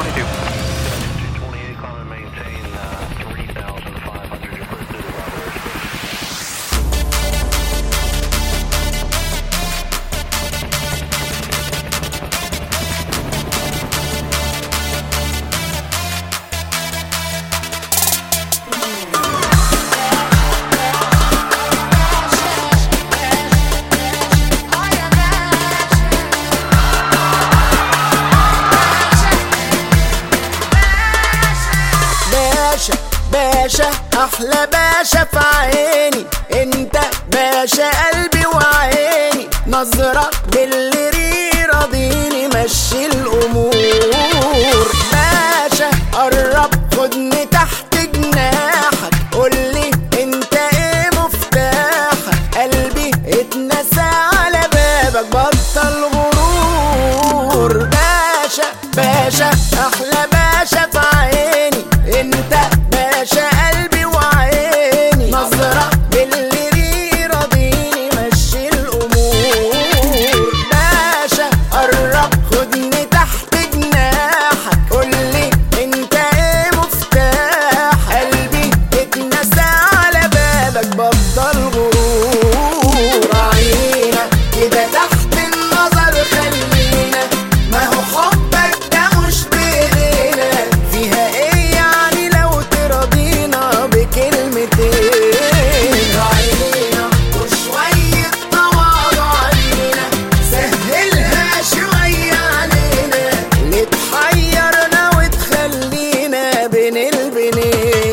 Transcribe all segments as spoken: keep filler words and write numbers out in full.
باشا احلى باشا في عيني، انت باشا قلبي وعيني، نظرة باللي راضيني مشي الامور. باشا قرب خدني تحت جناحك، قولي انت ايه مفتاحك، قلبي اتنسى على بابك بطل غرور. باشا باشا احلى باشا في عيني، انت باشا قلبي وعيني، نظرة باللي راضيني مشي الامور. باشا قرب خدني تحت جناحك، قولي انت ايه مفتاح، قلبي اتنسى على بابك بطل غرور. عينا كده تحت النظر خلينا، ما هو حبك ده مش بايدينا، فيها ايه يعني لو ترضينا بكلمتين. عينا وشوية تواضع علينا، سهلها شوية علينا، اللي تحيرنا وتخلينا بين البنين.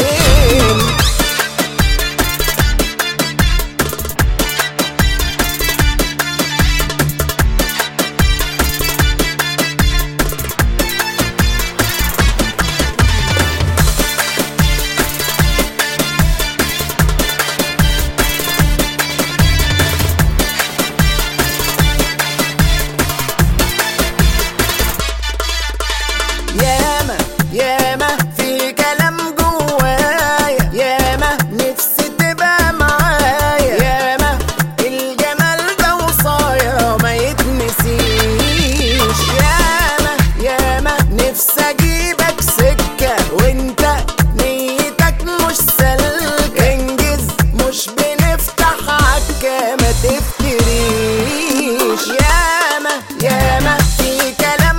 ياما ياما في كلام جوايا، ياما نفسي تبقى معايا، ياما الجمال ده وصايا ما يتنسيش. ياما ياما نفسي اجيبك سكة، وانت نيتك مش سالكة، انجز مش بنفتح عكا ما تفتريش. ياما ياما في كلام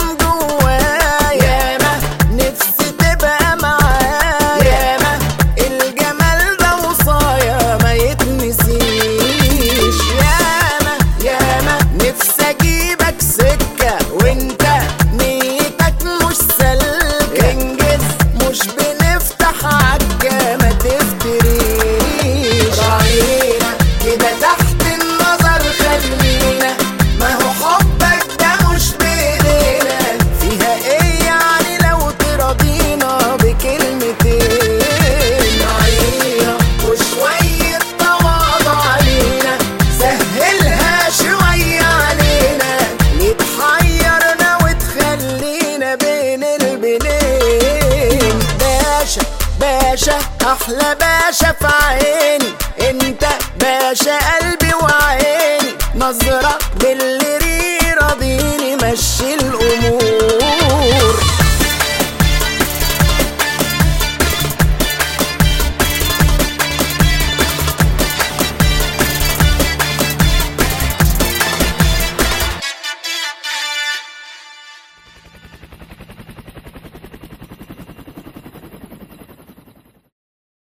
باشا احلى باشا في عيني، انت باشا قلبي وعيني، نظرة باللي